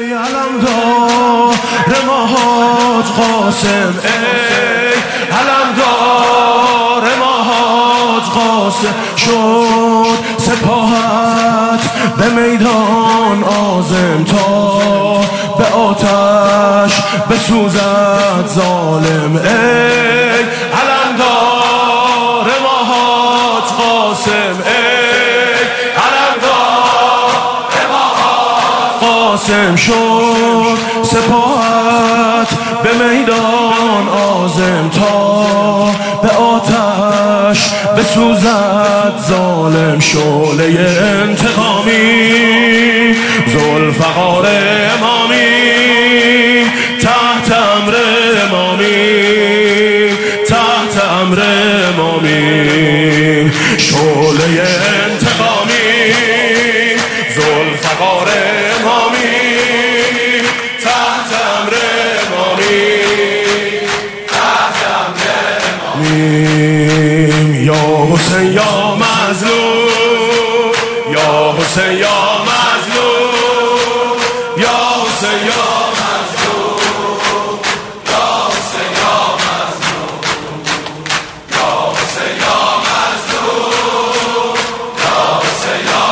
علمدار ما حاج قاسم، ای علمدار ما حاج قاسم، شد سپاهت به میدان عازم تا به آتش بسوزد ظالم. ای علمدار ما حاج قاسم، ای علمدار ما حاج قاسم، شد سپاهت به میدان عازم تا به آتش بسوزد ظالم. شعله انتقامی ذوالفقار امامی، تحت امر امامی، تحت امر امامی. شعله انتقامی ذوالفقار امامی، تحت امر امامی، تحت امر امامی. یا حسین یا مظلوم، یا حسین یا مظلوم، یا حسین یا مظلوم، یا حسین یا مظلوم، یا حسین یا مظلوم، یا حسین یا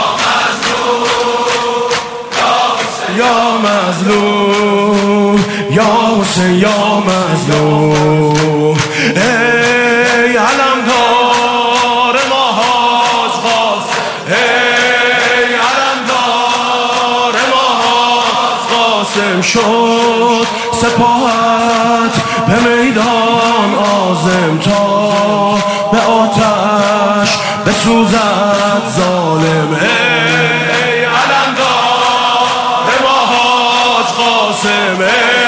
مظلوم، یا حسین یا مظلوم. ای علمدار ما حاج قاسم، ای علمدار ما حاج قاسم، شد سپاهت به میدان عازم تا به آتش بسوزد ظالم. ای علمدار ما حاج قاسم، ای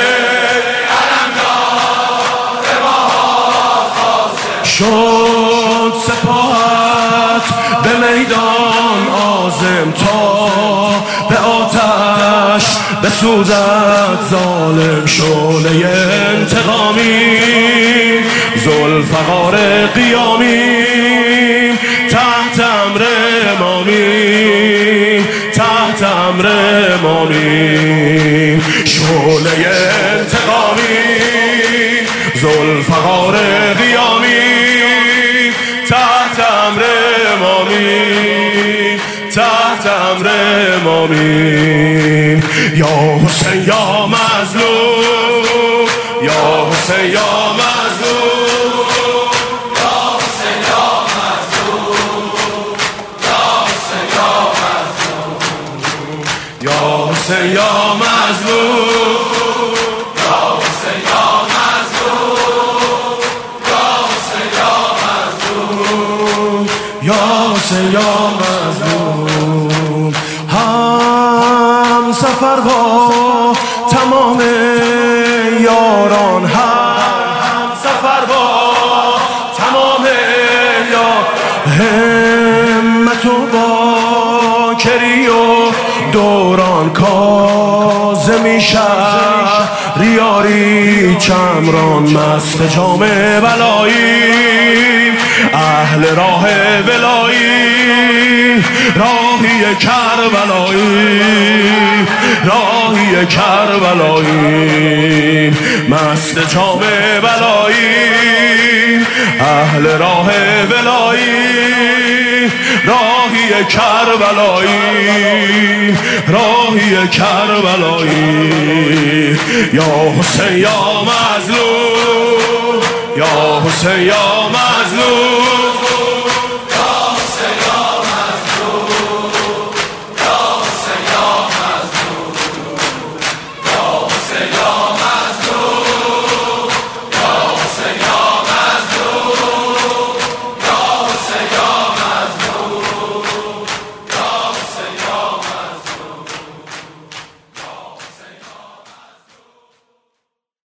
علمدار ما حاج قاسم، شد سپاهت به میدان عازم تا به آتش بسوزد ظالم. شعله انتقامی ذوالفقار قیامی، تحت امر امامی، تحت امر امامی. شعله انتقامی ذوالفقار قیامی، تحت امر امامی، تحت امر امامی. یا حسین یا مظلوم، یا حسین یا مظلوم، یا حسین یا مظلوم، یا حسین یا مظلوم، یا حسین یا مظلوم، یا حسین یا مظلوم، یا حسین یا مظلوم. هم سفر با تمام یاران، هم سفر با تمام یاران، همت و باکری و دوران، کاظمی شهریاری چمران، مست جام بلایی، اهل راه ولایی، راهی کربلایی، راهی کربلایی، مست جام بلایی، اهل راه ولایی، راهی کربلایی، راهی کربلایی. یا حسین یا مظلوم، یا حسین یا مظلوم، یا حسین یا مظلوم، یا حسین یا مظلوم، یا حسین یا